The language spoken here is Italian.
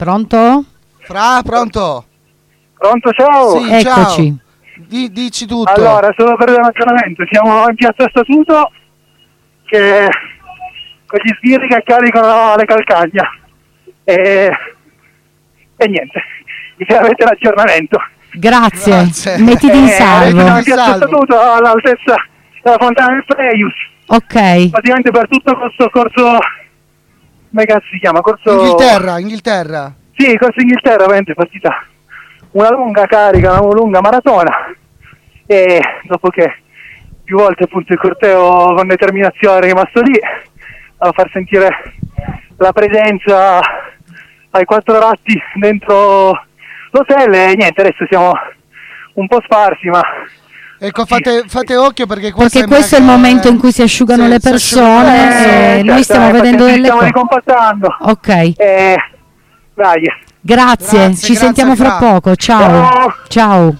Pronto? Pronto? Pronto, ciao. Sì, Eccoci. Ciao. Dici tutto. Allora, solo per un ragionamento, siamo in piazza Statuto che con gli sbirri che caricano le calcagna e niente, avete l'aggiornamento. Grazie. Mettiti in salvo. Siamo in piazza Statuto all'altezza della Fontana del Freius. Ok. Praticamente per tutto questo corso, come cazzo si chiama? Corso Inghilterra. Sì, corso Inghilterra, veramente partita una lunga carica, una lunga maratona, e dopo che più volte appunto il corteo con determinazione è rimasto lì a far sentire la presenza ai 4 ratti dentro l'hotel, e niente, adesso siamo un po' sparsi, ma ecco, fate occhio perché questo è il momento in cui si asciugano le persone e noi stiamo vedendo delle stiamo cose. ricompattando. Ok. Dai. Grazie, ci sentiamo fra poco. Ciao. Ciao.